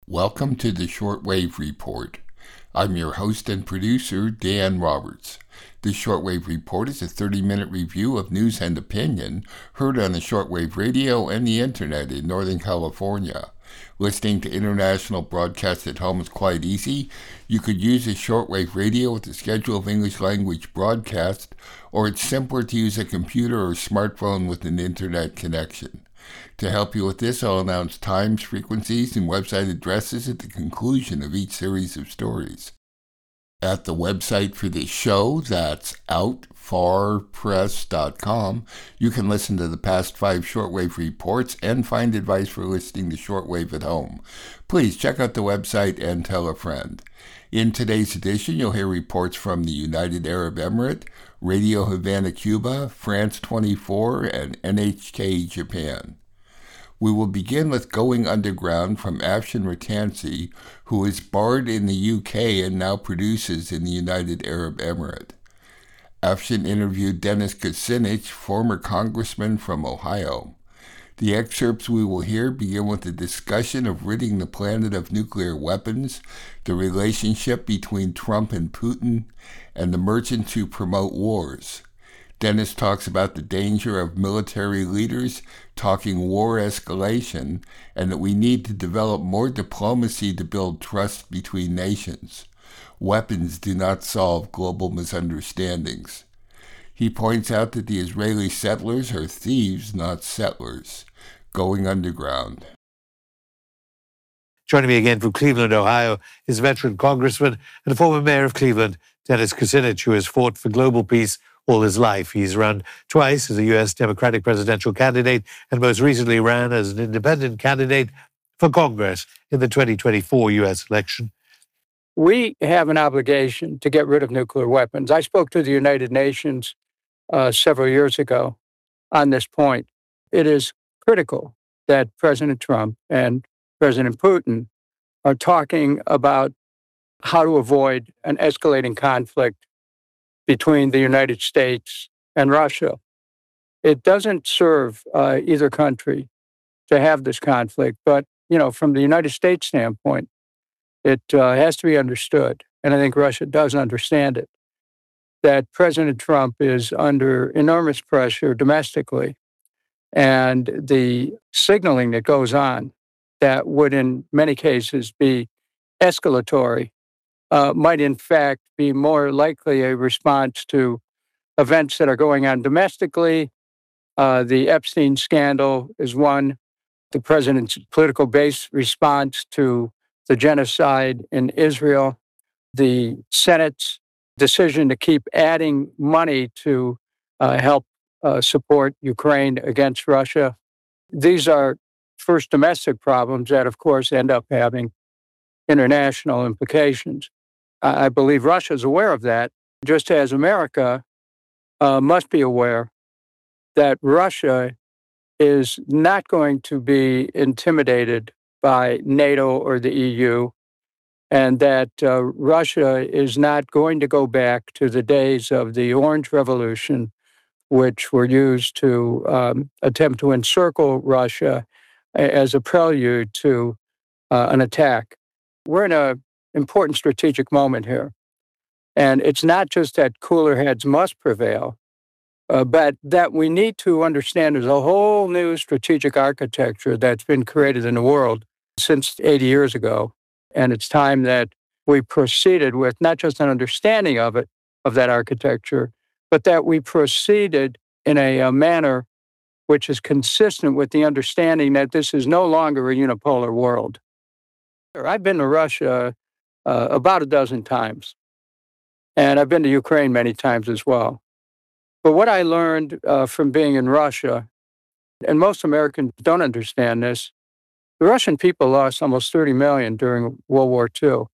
Welcome to the Shortwave Report. I'm your host and producer, Dan Roberts. The Shortwave Report is a 30-minute review of news and opinion heard on the shortwave radio and the internet in Northern California. Listening to international broadcasts at home is quite easy. You could use a shortwave radio with a schedule of English language broadcasts, or it's simpler to use a computer or smartphone with an internet connection. To help you with this, I'll announce times, frequencies, and website addresses at the conclusion of each series of stories. At the website for this show, that's outfarpress.com, you can listen to the past 5 shortwave reports and find advice for listening to shortwave at home. Please check out the website and tell a friend. In today's edition, you'll hear reports from the United Arab Emirates, Radio Havana, Cuba, France 24, and NHK Japan. We will begin with Going Underground from Afshin Rattansi, who is barred in the UK and now produces in the United Arab Emirates. Afshin interviewed Dennis Kucinich, former congressman from Ohio. The excerpts we will hear begin with a discussion of ridding the planet of nuclear weapons, the relationship between Trump and Putin, and the merchants who promote wars. Dennis talks about the danger of military leaders talking war escalation and that we need to develop more diplomacy to build trust between nations. Weapons do not solve global misunderstandings. He points out that the Israeli settlers are thieves, not settlers. Going Underground. Joining me again from Cleveland, Ohio, is veteran congressman and former mayor of Cleveland, Dennis Kucinich, who has fought for global peace all his life. He's run twice as a U.S. Democratic presidential candidate and most recently ran as an independent candidate for Congress in the 2024 U.S. election. We have an obligation to get rid of nuclear weapons. I spoke to the United Nations several years ago on this point. It is critical that President Trump and President Putin are talking about how to avoid an escalating conflict between the United States and Russia. It doesn't serve either country to have this conflict, but from the United States standpoint, it has to be understood, and I think Russia does understand it, that President Trump is under enormous pressure domestically, and the signaling that goes on that would in many cases be escalatory might in fact be more likely a response to events that are going on domestically. The Epstein scandal is one. The president's political-based response to the genocide in Israel, the Senate's decision to keep adding money to help support Ukraine against Russia. These are first domestic problems that, of course, end up having international implications. I believe Russia is aware of that, just as America must be aware that Russia is not going to be intimidated by NATO or the EU, and that Russia is not going to go back to the days of the Orange Revolution, which were used to attempt to encircle Russia as a prelude to an attack. We're in an important strategic moment here. And it's not just that cooler heads must prevail, but that we need to understand there's a whole new strategic architecture that's been created in the world since 80 years ago. And it's time that we proceeded with not just an understanding of it, of that architecture, but that we proceeded in a manner which is consistent with the understanding that this is no longer a unipolar world. I've been to Russia about a dozen times, and I've been to Ukraine many times as well. But what I learned from being in Russia, and most Americans don't understand this, the Russian people lost almost 30 million during World War II.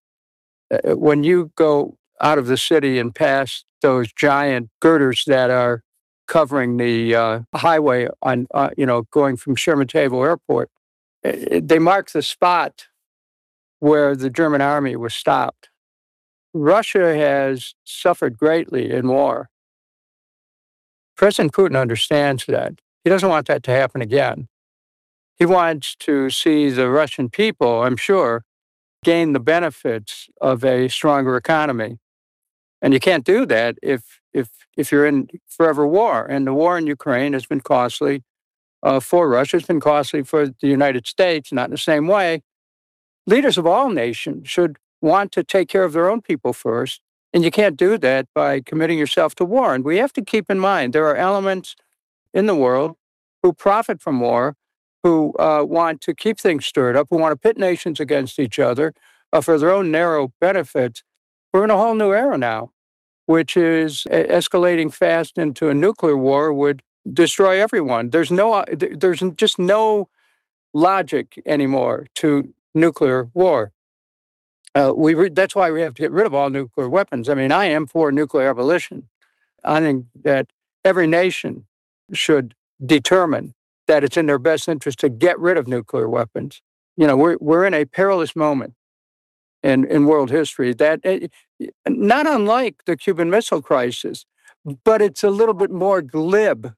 When you go out of the city and past those giant girders that are covering the highway on, going from Sheremetyevo Airport, they mark the spot where the German army was stopped. Russia has suffered greatly in war. President Putin understands that. He doesn't want that to happen again. He wants to see the Russian people, I'm sure, gain the benefits of a stronger economy. And you can't do that if you're in forever war. And the war in Ukraine has been costly for Russia. It's been costly for the United States, not in the same way. Leaders of all nations should want to take care of their own people first. And you can't do that by committing yourself to war. And we have to keep in mind there are elements in the world who profit from war, who want to keep things stirred up, who want to pit nations against each other for their own narrow benefits. We're in a whole new era now, which is escalating fast into a nuclear war would destroy everyone. There's just no logic anymore to nuclear war. That's why we have to get rid of all nuclear weapons. I mean, I am for nuclear abolition. I think that every nation should determine that it's in their best interest to get rid of nuclear weapons. You know, we're in a perilous moment in world history that, not unlike the Cuban Missile Crisis, but it's a little bit more glib,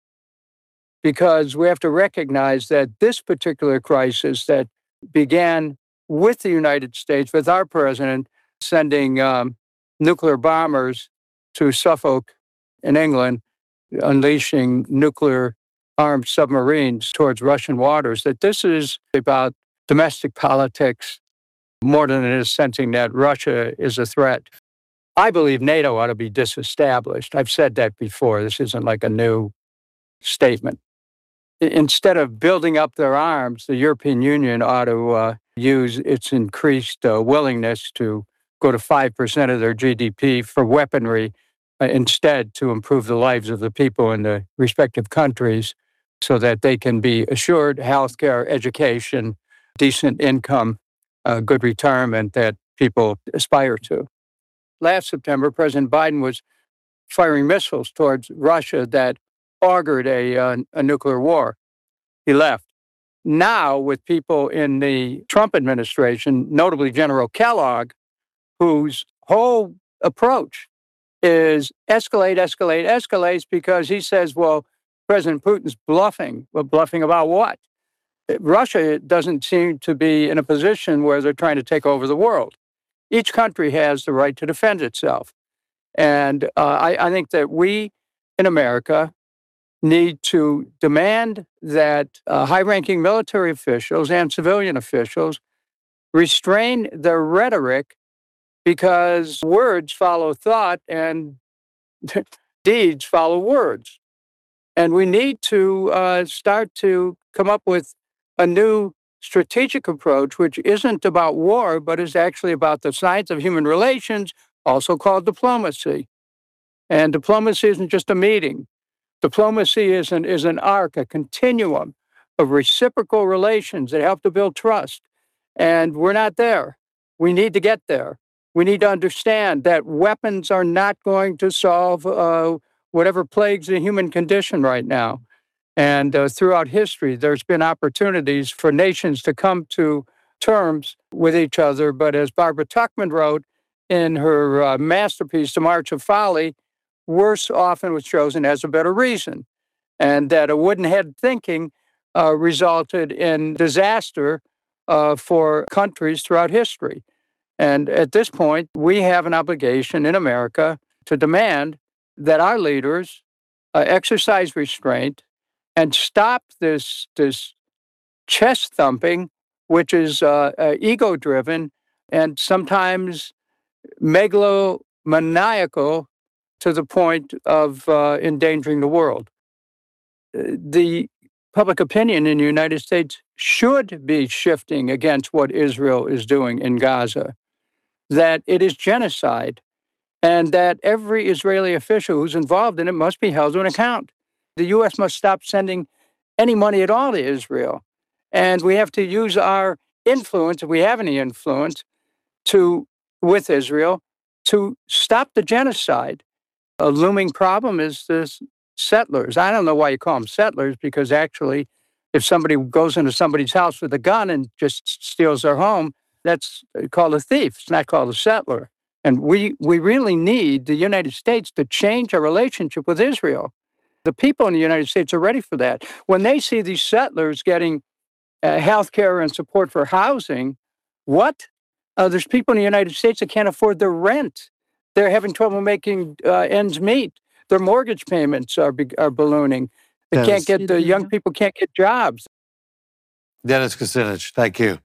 because we have to recognize that this particular crisis that began with the United States, with our president sending nuclear bombers to Suffolk in England, unleashing nuclear-armed submarines towards Russian waters, that this is about domestic politics more than it is sensing that Russia is a threat. I believe NATO ought to be disestablished. I've said that before. This isn't like a new statement. Instead of building up their arms, the European Union ought to use its increased willingness to go to 5% of their GDP for weaponry instead, to improve the lives of the people in the respective countries so that they can be assured healthcare, education, decent income, good retirement that people aspire to. Last September, President Biden was firing missiles towards Russia that augured a nuclear war. He left. Now, with people in the Trump administration, notably General Kellogg, whose whole approach is escalates, because he says, well, President Putin's bluffing. Well, bluffing about what? Russia doesn't seem to be in a position where they're trying to take over the world. Each country has the right to defend itself. And I think that we in America need to demand that high-ranking military officials and civilian officials restrain their rhetoric, because words follow thought and deeds follow words. And we need to start to come up with a new strategic approach, which isn't about war, but is actually about the science of human relations, also called diplomacy. And diplomacy isn't just a meeting. Diplomacy is an arc, a continuum of reciprocal relations that help to build trust. And we're not there. We need to get there. We need to understand that weapons are not going to solve whatever plagues the human condition right now. And throughout history, there's been opportunities for nations to come to terms with each other. But as Barbara Tuchman wrote in her masterpiece, The March of Folly, worse often was chosen as a better reason. And that a wooden head thinking resulted in disaster for countries throughout history. And at this point, we have an obligation in America to demand that our leaders exercise restraint and stop this chest thumping, which is ego-driven and sometimes megalomaniacal to the point of endangering the world. The public opinion in the United States should be shifting against what Israel is doing in Gaza, that it is genocide, and that every Israeli official who's involved in it must be held to an account. The U.S. must stop sending any money at all to Israel. And we have to use our influence, if we have any influence, with Israel to stop the genocide. A looming problem is the settlers. I don't know why you call them settlers, because actually, if somebody goes into somebody's house with a gun and just steals their home, that's called a thief. It's not called a settler. And we really need the United States to change our relationship with Israel. The people in the United States are ready for that. When they see these settlers getting health care and support for housing, what? There's people in the United States that can't afford their rent. They're having trouble making ends meet. Their mortgage payments are ballooning. They can't get the young people can't get jobs. Dennis Kucinich, thank you.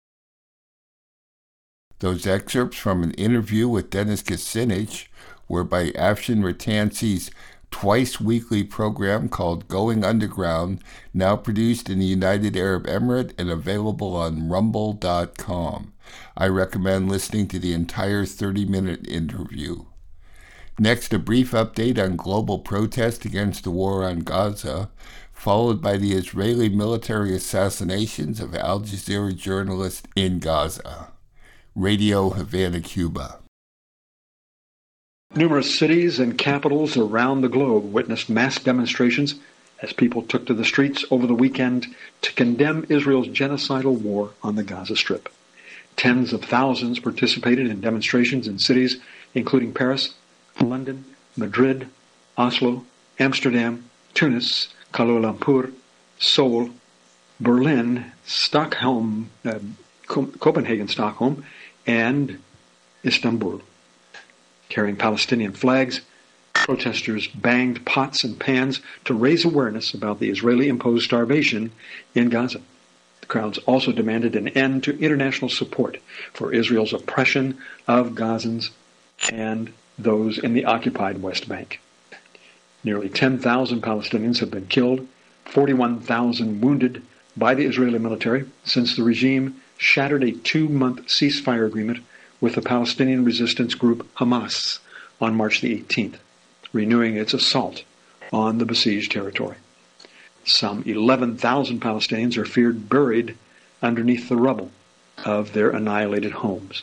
Those excerpts from an interview with Dennis Kucinich were by Afshin Rattansi's twice-weekly program called Going Underground, now produced in the United Arab Emirates and available on rumble.com. I recommend listening to the entire 30-minute interview. Next, a brief update on global protest against the war on Gaza, followed by the Israeli military assassinations of Al Jazeera journalists in Gaza. Radio Havana, Cuba. Numerous cities and capitals around the globe witnessed mass demonstrations as people took to the streets over the weekend to condemn Israel's genocidal war on the Gaza Strip. Tens of thousands participated in demonstrations in cities including Paris, London, Madrid, Oslo, Amsterdam, Tunis, Kuala Lumpur, Seoul, Berlin, Stockholm, Copenhagen, Stockholm, and Istanbul. Carrying Palestinian flags, protesters banged pots and pans to raise awareness about the Israeli-imposed starvation in Gaza. The crowds also demanded an end to international support for Israel's oppression of Gazans and those in the occupied West Bank. Nearly 10,000 Palestinians have been killed, 41,000 wounded by the Israeli military since the regime shattered a 2-month ceasefire agreement with the Palestinian resistance group Hamas on March the 18th, renewing its assault on the besieged territory. Some 11,000 Palestinians are feared buried underneath the rubble of their annihilated homes.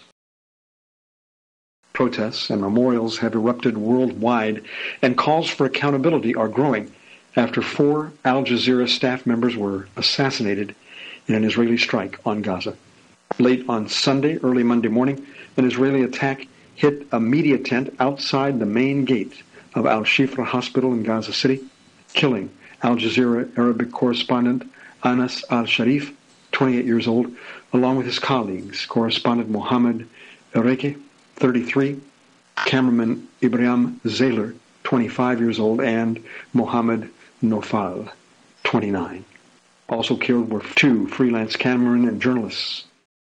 Protests and memorials have erupted worldwide, and calls for accountability are growing after 4 Al Jazeera staff members were assassinated in an Israeli strike on Gaza. Late on Sunday, early Monday morning, an Israeli attack hit a media tent outside the main gate of Al-Shifra Hospital in Gaza City, killing Al Jazeera Arabic correspondent Anas al-Sharif, 28 years old, along with his colleagues, correspondent Mohammed Ereke, 33, cameraman Ibrahim Zayler, 25 years old, and Mohammed Nofal, 29. Also killed were 2 freelance cameramen and journalists.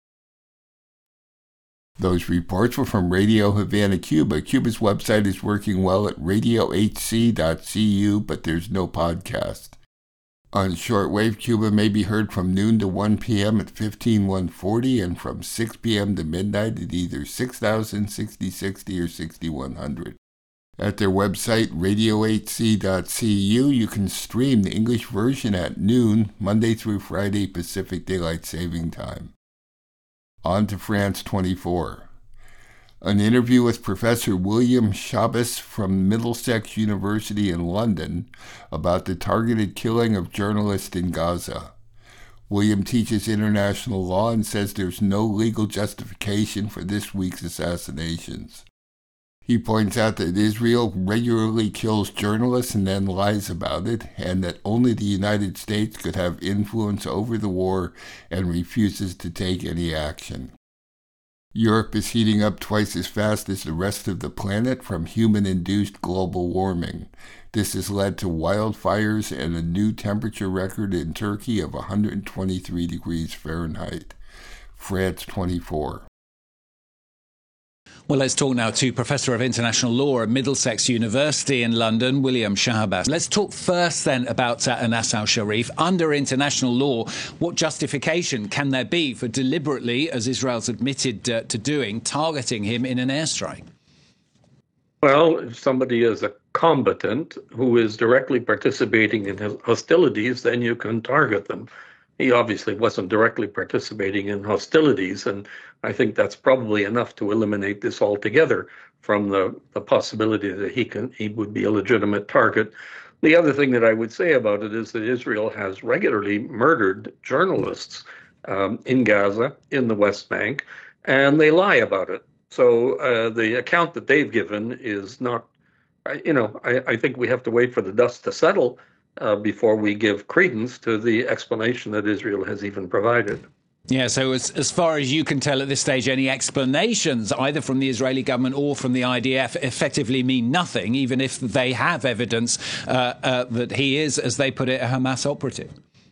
Those reports were from Radio Havana, Cuba. Cuba's website is working well at radiohc.cu, but there's no podcast. On shortwave, Cuba may be heard from noon to 1 p.m. at 15140 and from 6 p.m. to midnight at either 6000, 6060, or 6100. At their website, radiohc.cu, you can stream the English version at noon, Monday through Friday, Pacific Daylight Saving Time. On to France 24. An interview with Professor William Schabas from Middlesex University in London about the targeted killing of journalists in Gaza. William teaches international law and says there's no legal justification for this week's assassinations. He points out that Israel regularly kills journalists and then lies about it, and that only the United States could have influence over the war and refuses to take any action. Europe is heating up twice as fast as the rest of the planet from human-induced global warming. This has led to wildfires and a new temperature record in Turkey of 123 degrees Fahrenheit. France 24. Well, let's talk now to Professor of International Law at Middlesex University in London, William Schabas. Let's talk first then about Anas al-Sharif. Under international law, what justification can there be for deliberately, as Israel's admitted to doing, targeting him in an airstrike? Well, if somebody is a combatant who is directly participating in hostilities, then you can target them. He obviously wasn't directly participating in hostilities, and I think that's probably enough to eliminate this altogether from the possibility that he would be a legitimate target. The other thing that I would say about it is that Israel has regularly murdered journalists in Gaza, in the West Bank, and they lie about it. So the account that they've given is not, I think we have to wait for the dust to settle before we give credence to the explanation that Israel has even provided. Yeah, so as far as you can tell at this stage, any explanations either from the Israeli government or from the IDF effectively mean nothing, even if they have evidence that he is, as they put it, a Hamas operative.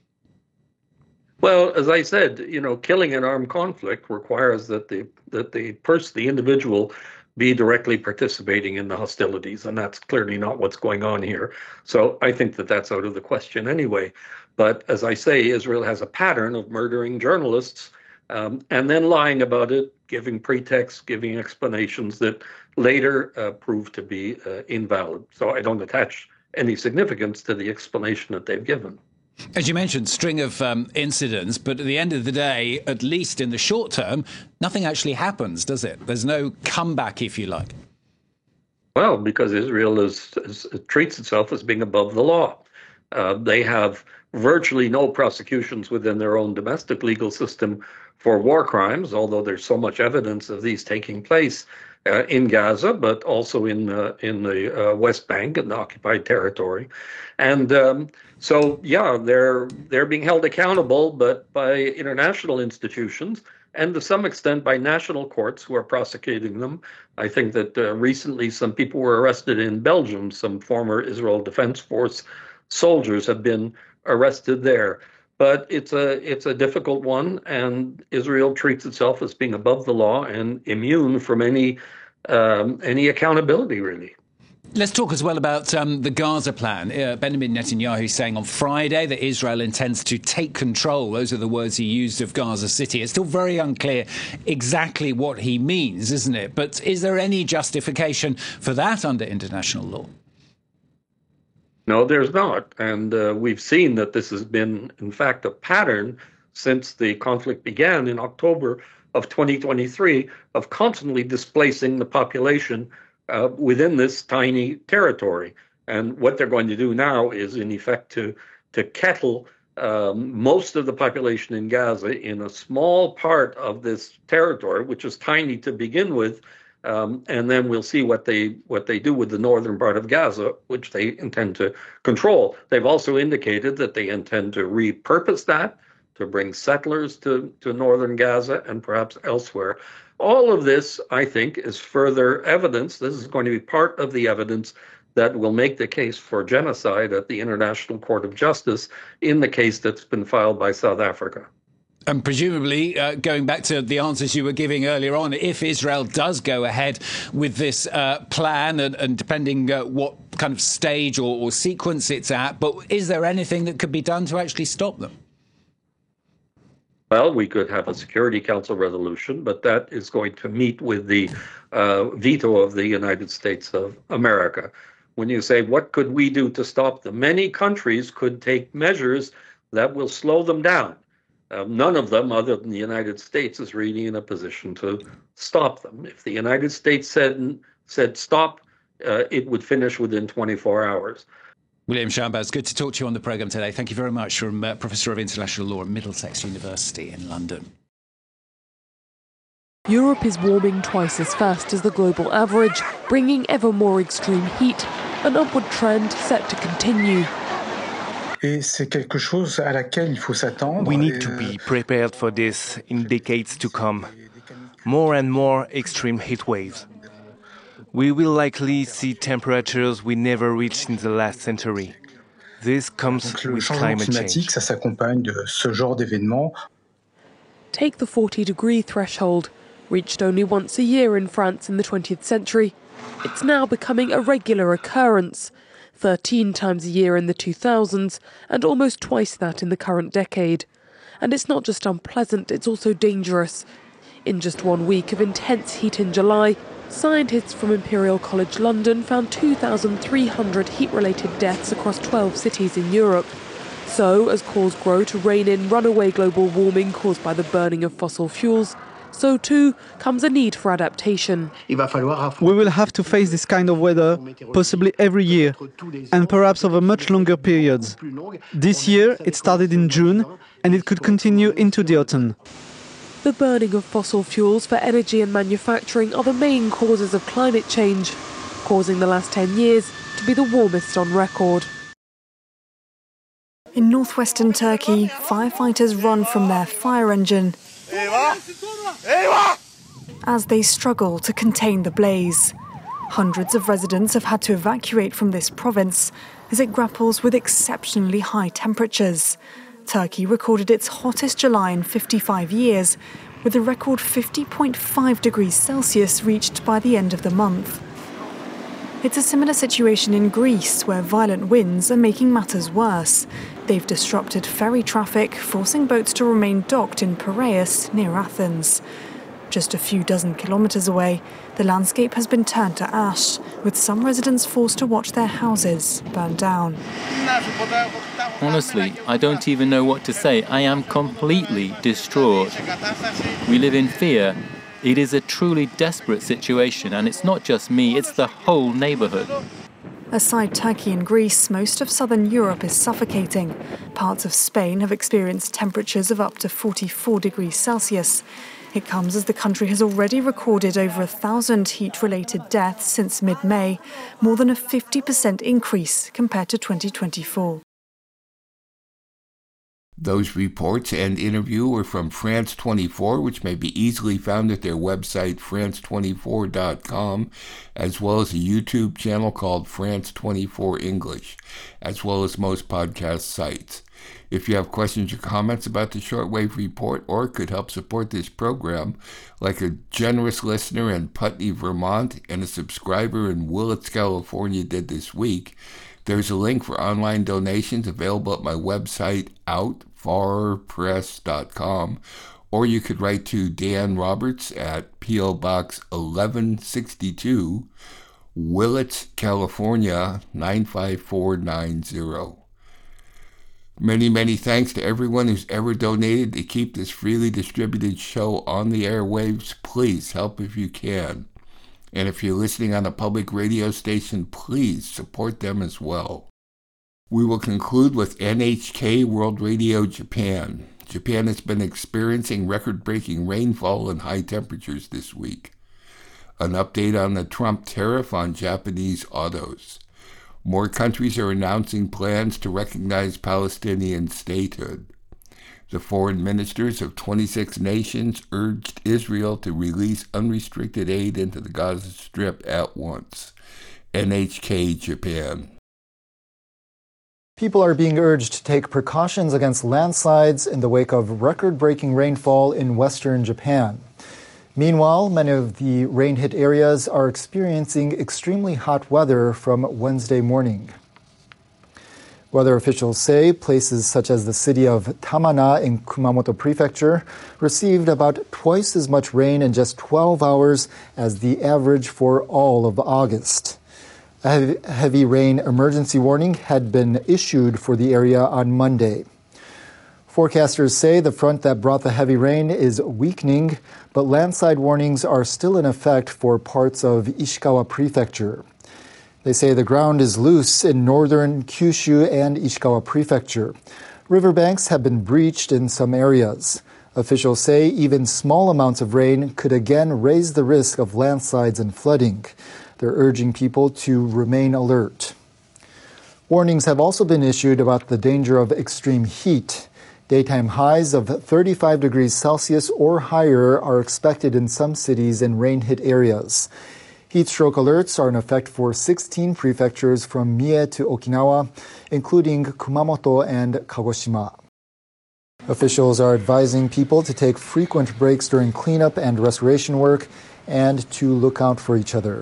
Well, as I said, killing an armed conflict requires that the individual be directly participating in the hostilities, and that's clearly not what's going on here. So I think that that's out of the question anyway. But as I say, Israel has a pattern of murdering journalists and then lying about it, giving pretexts, giving explanations that later prove to be invalid. So I don't attach any significance to the explanation that they've given. As you mentioned, string of incidents, but at the end of the day, at least in the short term, nothing actually happens, does it? There's no comeback, if you like. Well, because Israel treats itself as being above the law. They have virtually no prosecutions within their own domestic legal system for war crimes, although there's so much evidence of these taking place in Gaza, but also in the West Bank and the occupied territory. And so, yeah, they're being held accountable, but by international institutions and to some extent by national courts who are prosecuting them. I think that recently some people were arrested in Belgium. Some former Israel Defense Force soldiers have been arrested there. But it's a difficult one, and Israel treats itself as being above the law and immune from any accountability, really. Let's talk as well about the Gaza plan. Benjamin Netanyahu saying on Friday that Israel intends to take control. Those are the words he used of Gaza City. It's still very unclear exactly what he means, isn't it? But is there any justification for that under international law? No, there's not. And we've seen that this has been, in fact, a pattern since the conflict began in October of 2023 of constantly displacing the population within this tiny territory. And what they're going to do now is, in effect, to kettle most of the population in Gaza in a small part of this territory, which is tiny to begin with, and then we'll see what they do with the northern part of Gaza, which they intend to control. They've also indicated that they intend to repurpose that to bring settlers to northern Gaza and perhaps elsewhere. All of this, I think, is further evidence. This is going to be part of the evidence that will make the case for genocide at the International Court of Justice in the case that's been filed by South Africa. And presumably, going back to the answers you were giving earlier on, if Israel does go ahead with this plan, and depending what kind of stage or sequence it's at, but is there anything that could be done to actually stop them? Well, we could have a Security Council resolution, but that is going to meet with the veto of the United States of America. When you say, what could we do to stop them? Many countries could take measures that will slow them down. None of them, other than the United States, is really in a position to stop them. If the United States said stop, it would finish within 24 hours. William Shahbaz, good to talk to you on the programme today. Thank you very much. From Professor of International Law at Middlesex University in London. Europe is warming twice as fast as the global average, bringing ever more extreme heat, an upward trend set to continue. We need to be prepared for this in decades to come. More and more extreme heat waves. We will likely see temperatures we never reached in the last century. This comes with climate change. Take the 40-degree threshold, reached only once a year in France in the 20th century. It's now becoming a regular occurrence, 13 times a year in the 2000s, and almost twice that in the current decade. And it's not just unpleasant, it's also dangerous. In just 1 week of intense heat in July, scientists from Imperial College London found 2,300 heat-related deaths across 12 cities in Europe. So, as calls grow to rein in runaway global warming caused by the burning of fossil fuels, so too comes a need for adaptation. We will have to face this kind of weather, possibly every year, and perhaps over much longer periods. This year it started in June, and it could continue into the autumn. The burning of fossil fuels for energy and manufacturing are the main causes of climate change, causing the last 10 years to be the warmest on record. In northwestern Turkey, firefighters run from their fire engine as they struggle to contain the blaze. Hundreds of residents have had to evacuate from this province as it grapples with exceptionally high temperatures. Turkey recorded its hottest July in 55 years, with a record 50.5 degrees Celsius reached by the end of the month. It's a similar situation in Greece, where violent winds are making matters worse. They've disrupted ferry traffic, forcing boats to remain docked in Piraeus, near Athens. Just a few dozen kilometres away, the landscape has been turned to ash, with some residents forced to watch their houses burn down. Honestly, I don't even know what to say. I am completely distraught. We live in fear. It is a truly desperate situation, and it's not just me, it's the whole neighbourhood. Aside Turkey and Greece, most of southern Europe is suffocating. Parts of Spain have experienced temperatures of up to 44 degrees Celsius. It comes as the country has already recorded over 1,000 heat-related deaths since mid-May, more than a 50% increase compared to 2024. Those reports and interview were from France 24, which may be easily found at their website, france24.com, as well as a YouTube channel called France 24 English, as well as most podcast sites. If you have questions or comments about the Shortwave Report or could help support this program, like a generous listener in Putney, Vermont, and a subscriber in Willits, California did this week, there's a link for online donations available at my website, outfarpress.com, or you could write to Dan Roberts at P.O. Box 1162, Willits, California, 95490. Many, many thanks to everyone who's ever donated to keep this freely distributed show on the airwaves. Please help if you can. And if you're listening on a public radio station, please support them as well. We will conclude with NHK World Radio Japan. Japan has been experiencing record-breaking rainfall and high temperatures this week. An update on the Trump tariff on Japanese autos. More countries are announcing plans to recognize Palestinian statehood. The foreign ministers of 26 nations urged Israel to release unrestricted aid into the Gaza Strip at once. NHK Japan. People are being urged to take precautions against landslides in the wake of record-breaking rainfall in western Japan. Meanwhile, many of the rain-hit areas are experiencing extremely hot weather from Wednesday morning. Weather officials say places such as the city of Tamana in Kumamoto Prefecture received about twice as much rain in just 12 hours as the average for all of August. A heavy rain emergency warning had been issued for the area on Monday. Forecasters say the front that brought the heavy rain is weakening, but landslide warnings are still in effect for parts of Ishikawa Prefecture. They say the ground is loose in northern Kyushu and Ishikawa Prefecture. Riverbanks have been breached in some areas. Officials say even small amounts of rain could again raise the risk of landslides and flooding. They're urging people to remain alert. Warnings have also been issued about the danger of extreme heat. Daytime highs of 35 degrees Celsius or higher are expected in some cities and rain-hit areas. Heat stroke alerts are in effect for 16 prefectures from Mie to Okinawa, including Kumamoto and Kagoshima. Officials are advising people to take frequent breaks during cleanup and restoration work and to look out for each other.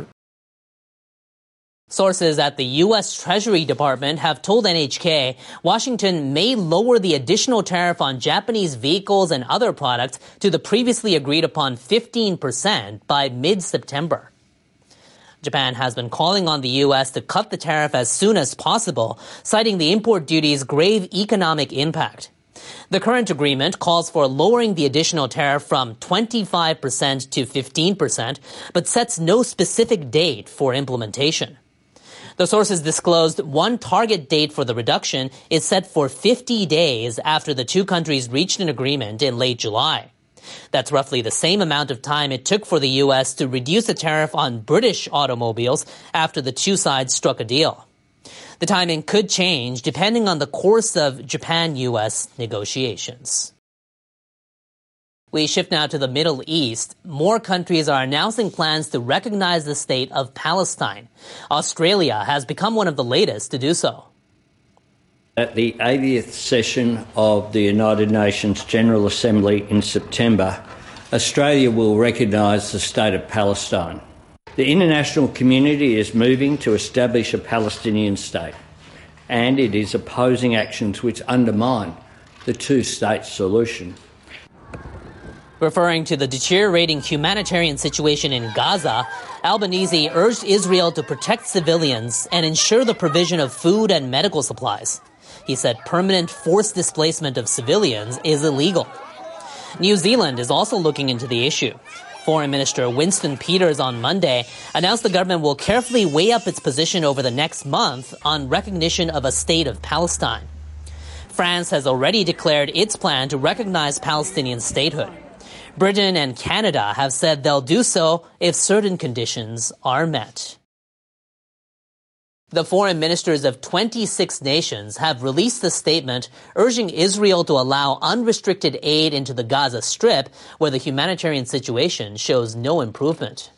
Sources at the U.S. Treasury Department have told NHK Washington may lower the additional tariff on Japanese vehicles and other products to the previously agreed upon 15% by mid-September. Japan has been calling on the U.S. to cut the tariff as soon as possible, citing the import duty's grave economic impact. The current agreement calls for lowering the additional tariff from 25% to 15%, but sets no specific date for implementation. The sources disclosed one target date for the reduction is set for 50 days after the two countries reached an agreement in late July. That's roughly the same amount of time it took for the U.S. to reduce the tariff on British automobiles after the two sides struck a deal. The timing could change depending on the course of Japan-U.S. negotiations. We shift now to the Middle East. More countries are announcing plans to recognize the state of Palestine. Australia has become one of the latest to do so. At the 80th session of the United Nations General Assembly in September, Australia will recognise the state of Palestine. The international community is moving to establish a Palestinian state, and it is opposing actions which undermine the two-state solution. Referring to the deteriorating humanitarian situation in Gaza, Albanese urged Israel to protect civilians and ensure the provision of food and medical supplies. He said permanent forced displacement of civilians is illegal. New Zealand is also looking into the issue. Foreign Minister Winston Peters on Monday announced the government will carefully weigh up its position over the next month on recognition of a state of Palestine. France has already declared its plan to recognize Palestinian statehood. Britain and Canada have said they'll do so if certain conditions are met. The foreign ministers of 26 nations have released a statement urging Israel to allow unrestricted aid into the Gaza Strip, where the humanitarian situation shows no improvement.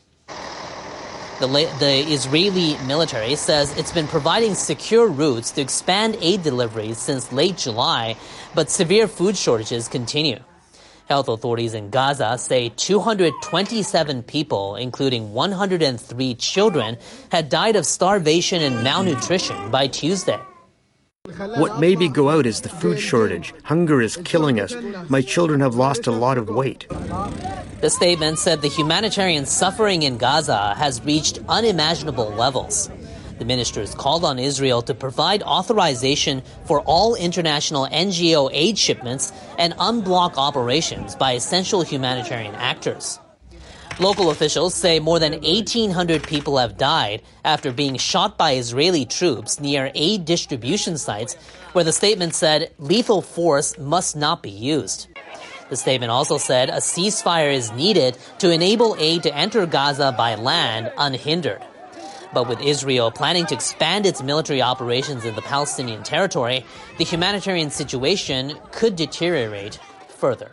The Israeli military says it's been providing secure routes to expand aid deliveries since late July, but severe food shortages continue. Health authorities in Gaza say 227 people, including 103 children, had died of starvation and malnutrition by Tuesday. What made me go out is the food shortage. Hunger is killing us. My children have lost a lot of weight. The statement said the humanitarian suffering in Gaza has reached unimaginable levels. The ministers called on Israel to provide authorization for all international NGO aid shipments and unblock operations by essential humanitarian actors. Local officials say more than 1,800 people have died after being shot by Israeli troops near aid distribution sites, where the statement said lethal force must not be used. The statement also said a ceasefire is needed to enable aid to enter Gaza by land unhindered. But with Israel planning to expand its military operations in the Palestinian territory, the humanitarian situation could deteriorate further.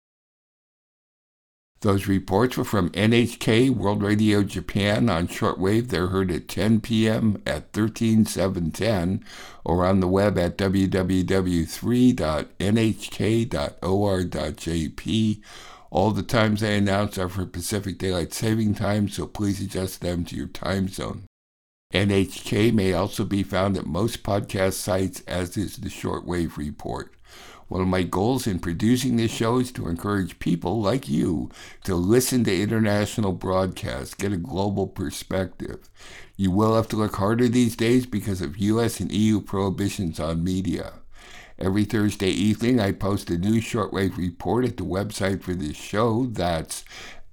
Those reports were from NHK World Radio Japan on shortwave. They're heard at 10 p.m. at 13710 or on the web at www.3.nhk.or.jp. All the times I announce are for Pacific Daylight Saving Time, so please adjust them to your time zone. NHK may also be found at most podcast sites, as is the Shortwave Report. One of my goals in producing this show is to encourage people like you to listen to international broadcasts, get a global perspective. You will have to look harder these days because of U.S. and EU prohibitions on media. Every Thursday evening, I post a new shortwave report at the website for this show. That's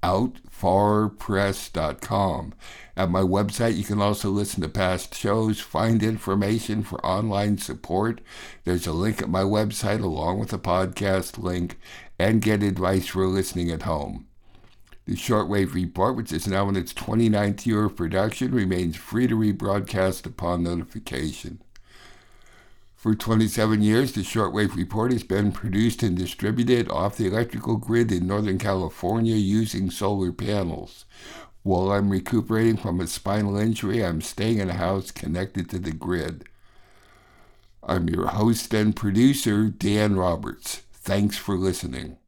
outfarpress.com. At my website, you can also listen to past shows, find information for online support. There's a link at my website along with a podcast link, and get advice for listening at home. The Shortwave Report, which is now in its 29th year of production, remains free to rebroadcast upon notification. For 27 years, the Shortwave Report has been produced and distributed off the electrical grid in Northern California using solar panels. While I'm recuperating from a spinal injury, I'm staying in a house connected to the grid. I'm your host and producer, Dan Roberts. Thanks for listening.